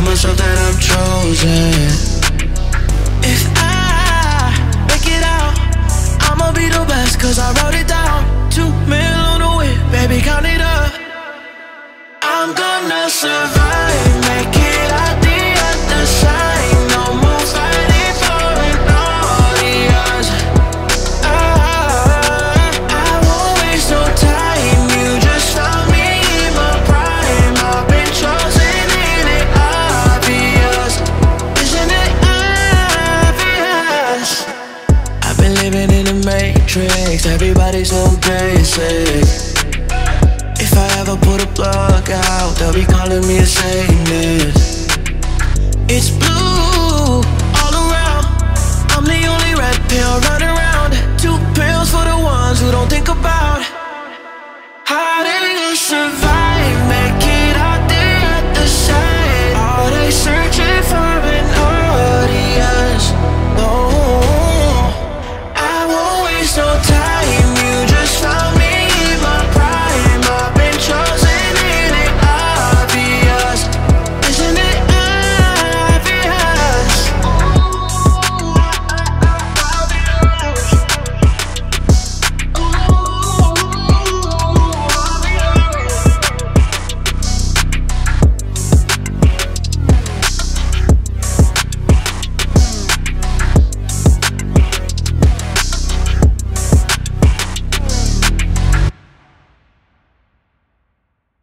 myself that I'm chosen. If I make it out, I'ma be the best, cause I wrote it down. 2 mil on the whip, baby, count it up. I'm gonna survive, make it out the other side. No more fighting for an audience. I won't waste no time. You just found me in my prime. I've been chosen, ain't it obvious? Isn't it obvious? I've been living in the matrix. Everybody's so basic. If I ever put a plug out, they'll be calling me a Satanist. It's blue all around. I'm the only red pill running